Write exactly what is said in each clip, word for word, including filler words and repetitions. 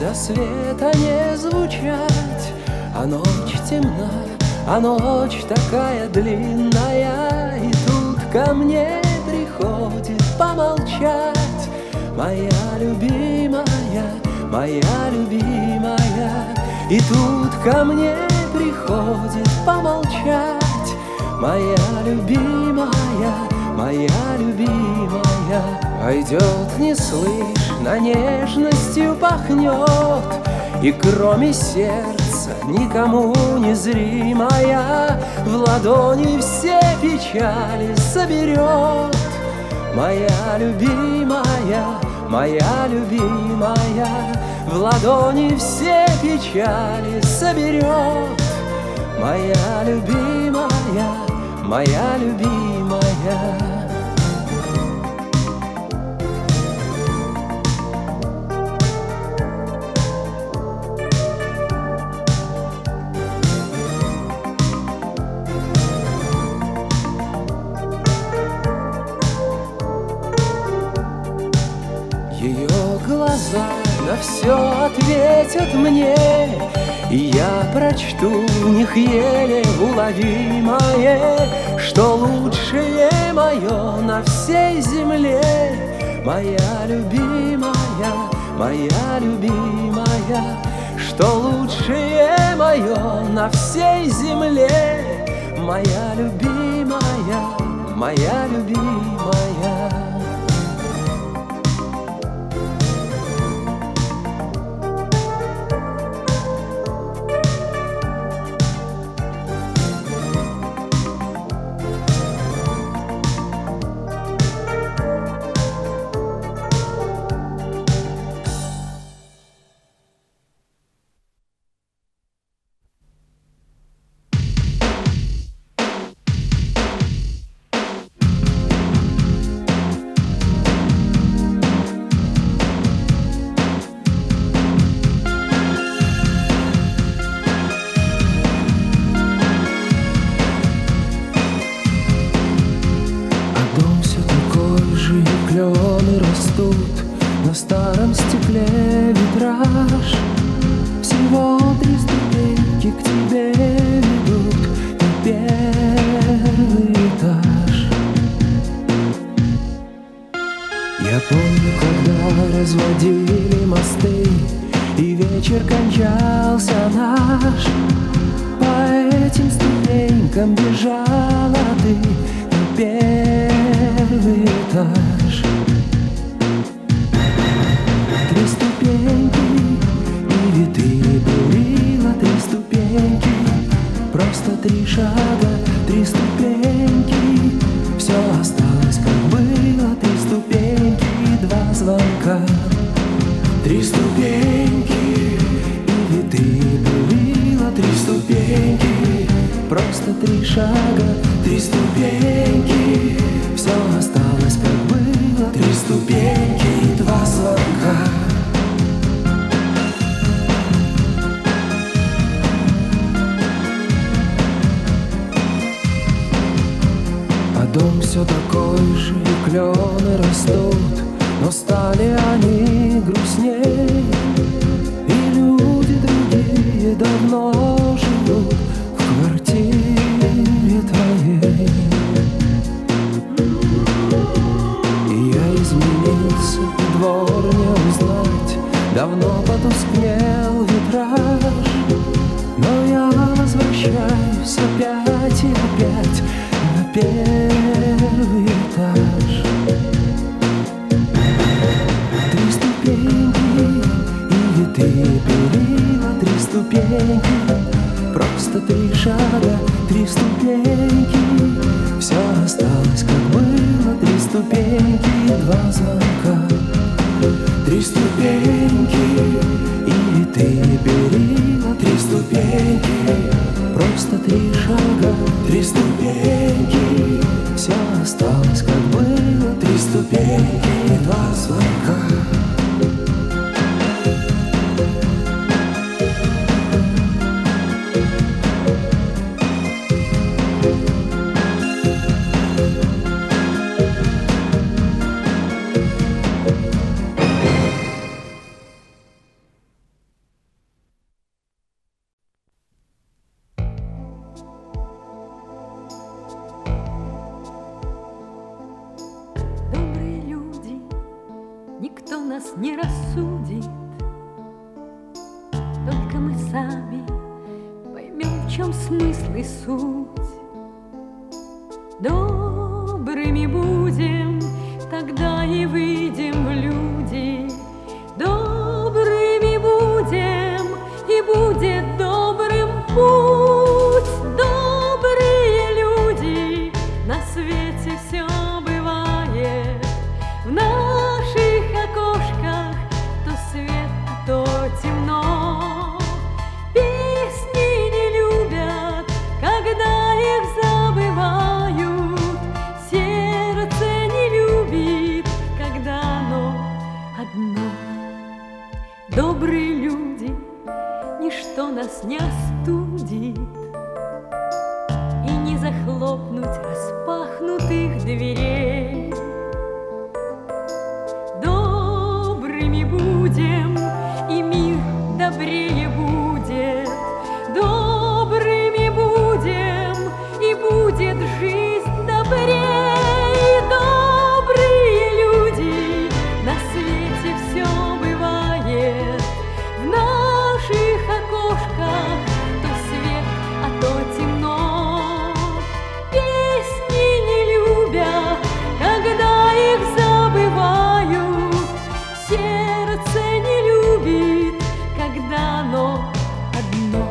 до света не звучать. А ночь темна, а ночь такая длинная, и тут ко мне приходит помолчать моя любимая, моя любимая. И тут ко мне приходит помолчать моя любимая, моя любимая. Пойдет, не слышно, нежностью пахнет, и кроме сердца никому не зримая в ладони все печали соберет моя любимая, моя любимая. В ладони все печали соберет моя любимая, моя любимая. Ее глаза на все ответят мне, и я прочту в них еле уловимое, что лучшее мое на всей земле моя любимая, моя любимая. Что лучшее мое на всей земле моя любимая, моя любимая. Клены растут на старом стекле витраж. Всего три ступеньки к тебе ведут на первый этаж. Я помню, когда разводили мосты, и вечер кончался наш. По этим ступенькам бежала ты на первый этаж. Три ступеньки, и витые перила, три ступеньки, просто три шага, три ступеньки. Все осталось, как было, три ступеньки, два звонка. Три ступеньки, и витые перила, три ступеньки, просто три шага, три ступеньки. Все осталось, как было, три ступеньки, два звонка. А дом все такой же, и клены растут, но стали они грустней, и люди другие давно живут в квартире твоей. И я изменился, и двор не узнать, давно потускнел витраж. Но я возвращаюсь опять и опять на первый этаж. Три ступеньки, и витые перила, три ступеньки, просто три шага, три ступеньки. Все осталось, как было, три ступеньки, два звонка. Три ступеньки, и витые перила, три ступеньки, просто три шага, три ступеньки. Все осталось, как было, три ступеньки, два звонка. нас не рассудит, только мы сами поймем, в чем смысл и суть. Добрыми будем, тогда и выйдем в люди. Добрыми будем, и будет добрым путь. Добрые люди, на свете все бывает. В наших окошках то свет, то темно. Песни не любят, когда их забывают. Сердце не любит, когда оно одно. Добрые люди, ничто нас не остудит, и не захлопнуть распахнутых дверей. Добрыми будем, и мир добрее будет. Добрыми будем, и будет жизнь добрее. Добрые люди, на свете все бывает. В наших окошках то свет, а то темно. Песни не любят, когда их забывают. Сердце не любит, когда оно одно.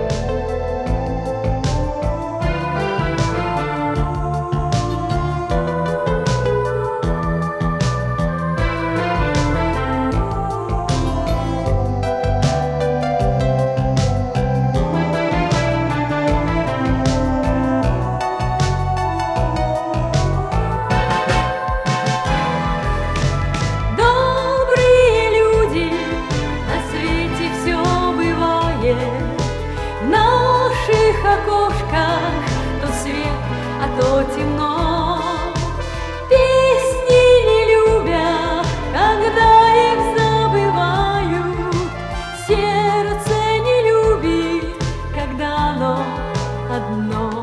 Добрые люди, на свете все бывает. В наших окошках то свет, а то темно. Песни не любят, когда их забывают. Сердце не любит, когда оно одно.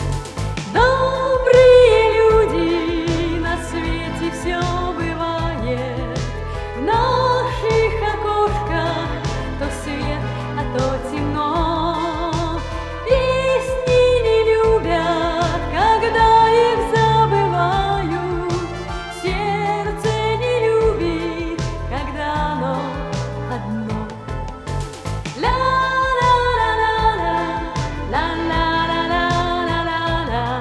Добрые люди, на свете все бывает. В наших окошках то свет, а то темно. Песни не любят, когда их забывают. Сердце не любит, когда оно одно. Ла-ла-ла-ла-ла, ла-ла-ла-ла-ла-ла-ла,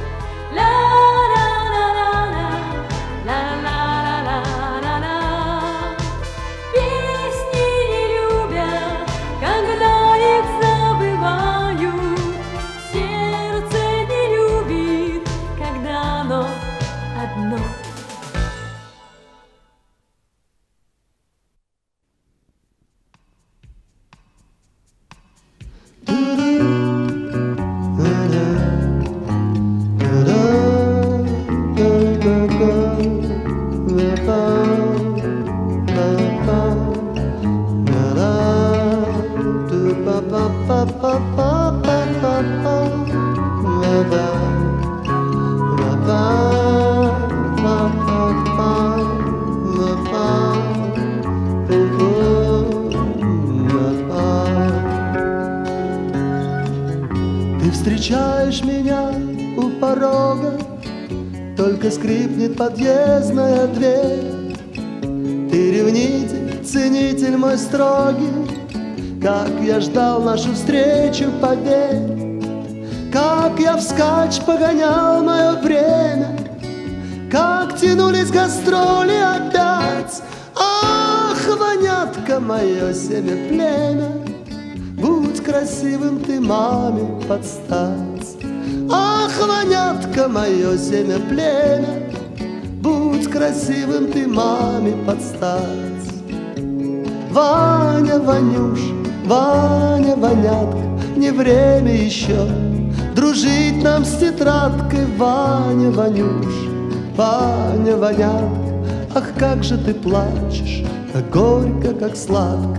ла-ла-ла-ла-ла, ла-ла-ла-ла-ла-ла. Песни не любят, когда их забывают. Сердце не любит, когда оно одно. Ты встречаешь меня у порога, только скрипнет подъездная дверь. Ты ревнитель, ценитель мой строгий, как я ждал нашу встречу, поверь. Как я вскачь погонял мое время, как тянулись гастроли опять. Ах, вонятка, мое семя племя, будь красивым ты маме под стать. Ах, вонятка, мое семя племя, будь красивым ты маме под стать. Ваня, Ванюш, Ваня, вонятка, не время еще дружить нам с тетрадкой. Ваня, Ванюш, Ваня, вонятка, ах, как же ты плачешь, как горько, как сладко.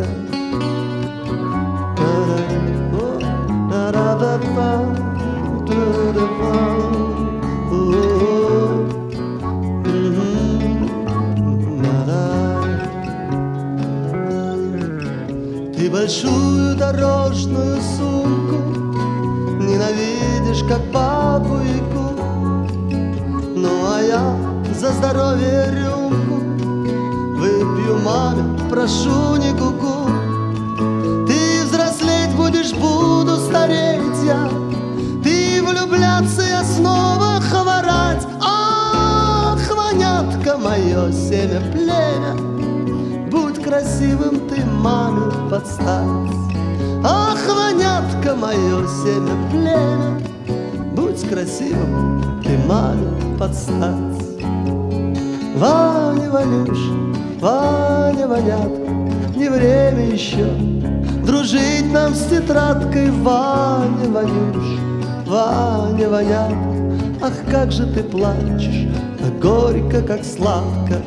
как бабу-ягу. Ну а я за здоровье рюмку выпью, маме, прошу, не гугу. Ты взрослеть будешь, буду стареть я. Ты влюбляться, я снова хворать. Ах, вонятка, мое семя племя, будь красивым ты маме подстать. Ах, вонятка, мое семя племя, будь красивым ты маме подстать. Ваня, Ванюш, Ваня, вонятка, не время еще дружить нам с тетрадкой. Ваня, Ванюш, Ваня, вонятка, ах, как же ты плачешь, как горько, как сладко.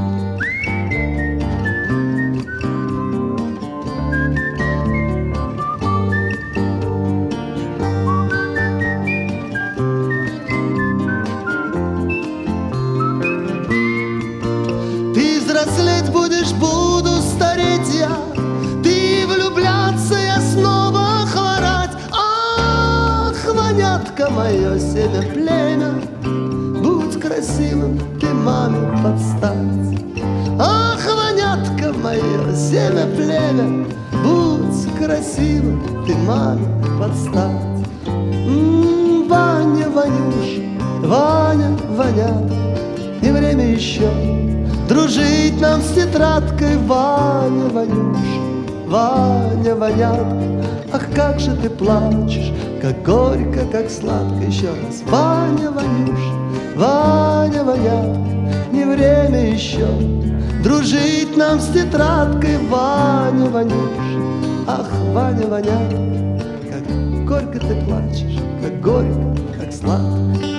Ты взрослеть будешь, буду стареть я. Ты влюбляться, я снова хворать. Ах, вонятка, мое семя племя, будь красивым ты маме подстать. Ах, вонятка, мое семя племя, будь красивым ты маме подстать. М-м, Ваня, Ванюш, Ваня, вонятка, не время еще дружить нам с тетрадкой. Ваня, Ванюш, Ваня, вонятка, ах, как же ты плачешь, как горько, как сладко. Еще раз. Ваня, Ванюш, Ваня, вонятка, не время еще дружить нам с тетрадкой. Ваня, Ванюш, ах, Ваня, вонятка, как горько ты плачешь, как горько, как сладко.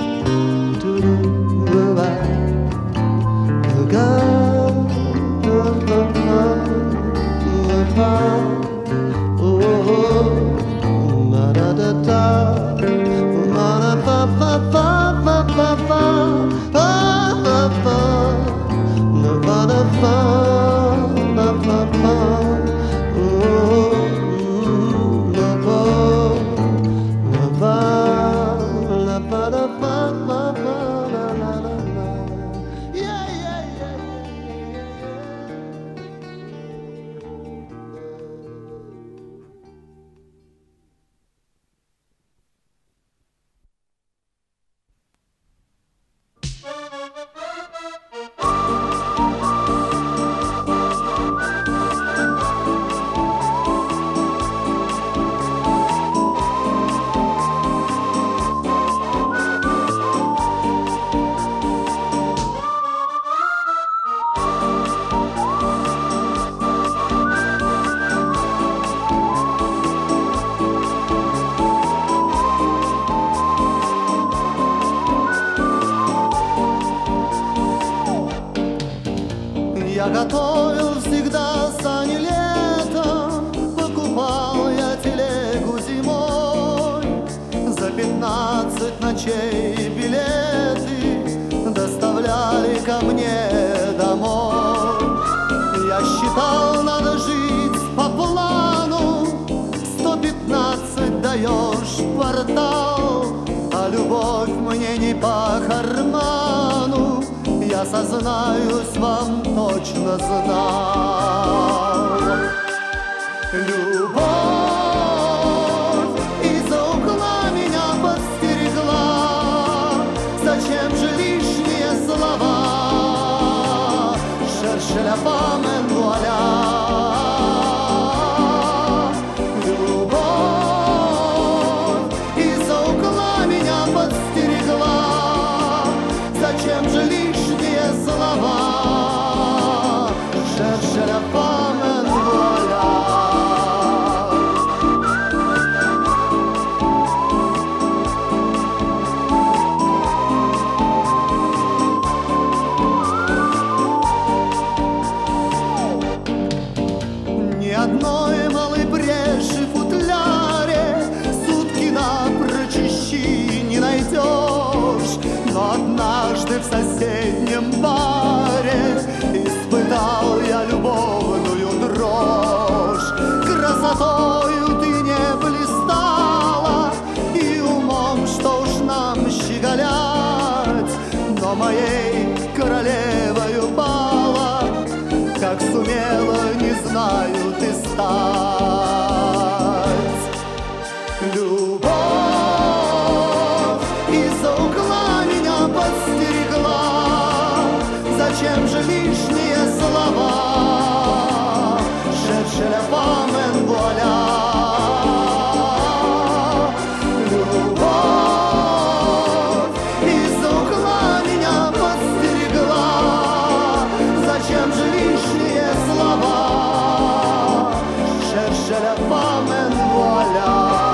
Я готовил всегда сани летом, покупал я телегу зимой. За пятнадцать ночей билеты доставляли ко мне домой. Я считал, надо жить по плану, сто пятнадцать даешь квартал, а любовь мне не по карману. Я сознаюсь, вам точно знал. Любовь из-за угла меня подстерегла. Зачем же лишние слова? Cherche la femme en voilà. Любовь из-за угла меня подстерегла. Зачем же лишние слова? Cherche la femme en voilà. Ни одной малой бреши в футляре сутки напрочь ищи не найдешь. Но однажды в соседнем баре испытал я любовную дрожь. Красотою ты не блистала и умом, что моей королевою пала, как сумела, не знаю, ты стать. Любовь из-за угла меня подстерегла, зачем же лишние слова? Cherche la femme en voilà. Любовь из-за угла меня подстерегла, зачем же лишние слова? Cherche la femme en voilà.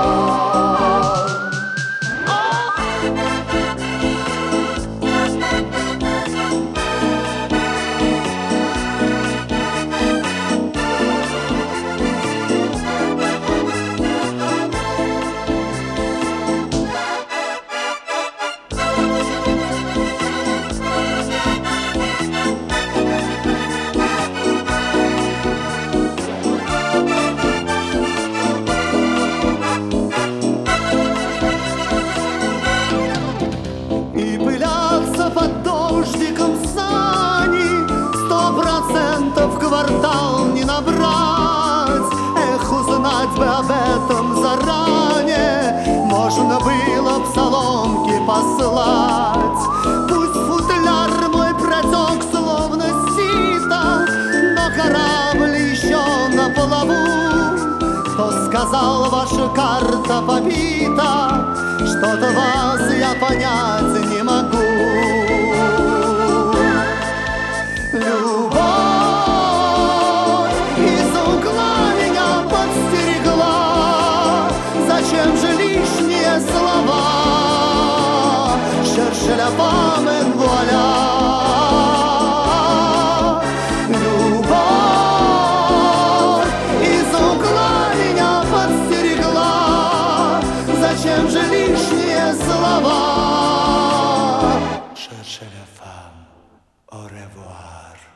Под дождиком сани сто процентов квартал не набрать. Эх, узнать бы об этом заранее, можно было б соломки послать. Пусть футляр мой протек словно сито, но корабль еще на плаву. Кто сказал, ваша карта побита? Что-то вас я понять не могу. Любовь из-за угла меня подстерегла, зачем же лишние слова? Cherche la femme en voilà. Любовь из-за угла меня подстерегла, зачем же лишние слова? Cherche la femme, au revoir.